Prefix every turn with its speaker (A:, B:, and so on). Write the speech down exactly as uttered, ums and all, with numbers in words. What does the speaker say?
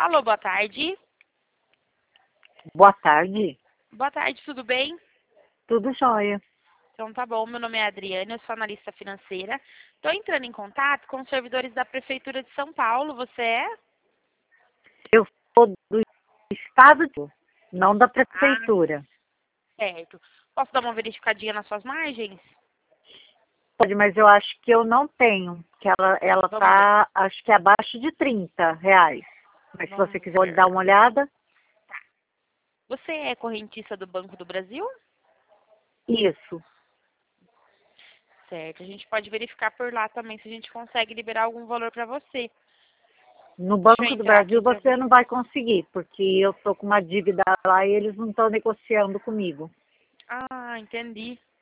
A: Alô, boa tarde.
B: Boa tarde.
A: Boa tarde, tudo bem?
B: Tudo jóia.
A: Então tá bom, meu nome é Adriane, eu sou analista financeira. Estou entrando em contato com os servidores da Prefeitura de São Paulo, você é?
B: Eu sou do estado, de- não da
A: Ah,
B: prefeitura.
A: certo. Posso dar uma verificadinha nas suas margens?
B: Pode, mas eu acho que eu não tenho, que ela ela
A: Vamos ver,
B: tá, acho que abaixo de trinta reais. Mas se você
A: vamos
B: quiser dar
A: ver.
B: uma olhada,
A: Você é correntista do Banco do Brasil?
B: isso.
A: Certo, a gente pode verificar por lá também se a gente consegue liberar algum valor para você.
B: No
A: Deixa eu
B: Banco do
A: entrar aqui
B: Brasil
A: para
B: você
A: ver.
B: não vai conseguir, porque eu tô com uma dívida lá e eles não estão negociando comigo.
A: Ah, entendi.